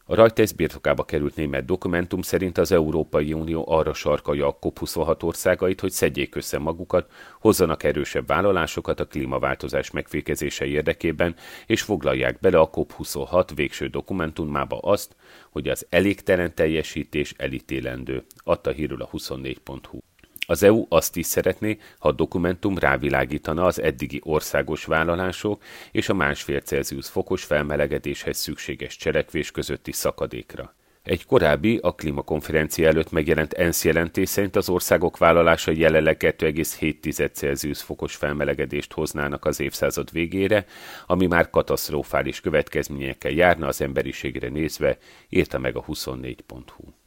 A Reuters birtokába került német dokumentum szerint az Európai Unió arra sarkalja a COP26 országait, hogy szedjék össze magukat, hozzanak erősebb vállalásokat a klímaváltozás megfékezése érdekében, és foglalják bele a COP26 végső dokumentumába azt, hogy az elégtelen teljesítés elítélendő, adta hírül a 24.hu. Az EU azt is szeretné, ha a dokumentum rávilágítana az eddigi országos vállalások és a 1,5 Celsius fokos felmelegedéshez szükséges cselekvés közötti szakadékra. Egy korábbi, a klímakonferencia előtt megjelent ENSZ jelentés szerint az országok vállalásai jelenleg 2,7 Celsius fokos felmelegedést hoznának az évszázad végére, ami már katasztrofális következményekkel járna az emberiségre nézve, írta meg a 24.hu.